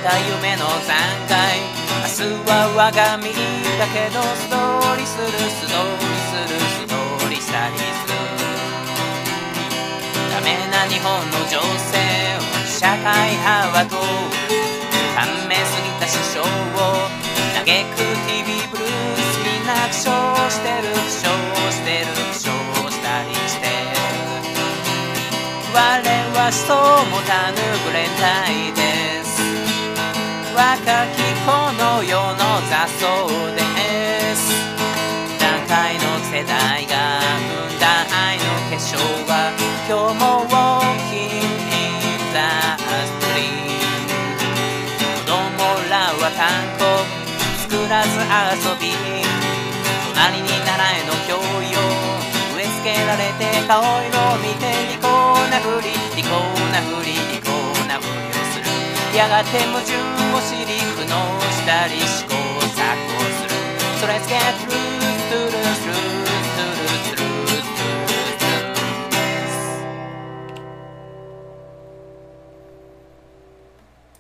た夢の残骸、明日は我が身だけど、素通りする素通りする素通りしたりする。ダメな日本の情勢を社会派はどう、短命すぎた師匠を嘆く TV ブルース、みんな苦笑してる苦笑してる苦笑したりして、我はそうもたぬぐれたいです。若きこの世の雑草です。団塊の世代が生んだ愛の結晶は今日も Walking in the street。 子供らは単語作らず遊び、隣に習えの教養植え付けられて顔色を見て利口なふり利口なふり利口なふりをする。やがて矛盾を知り苦悩したり試行錯誤する。So let's get through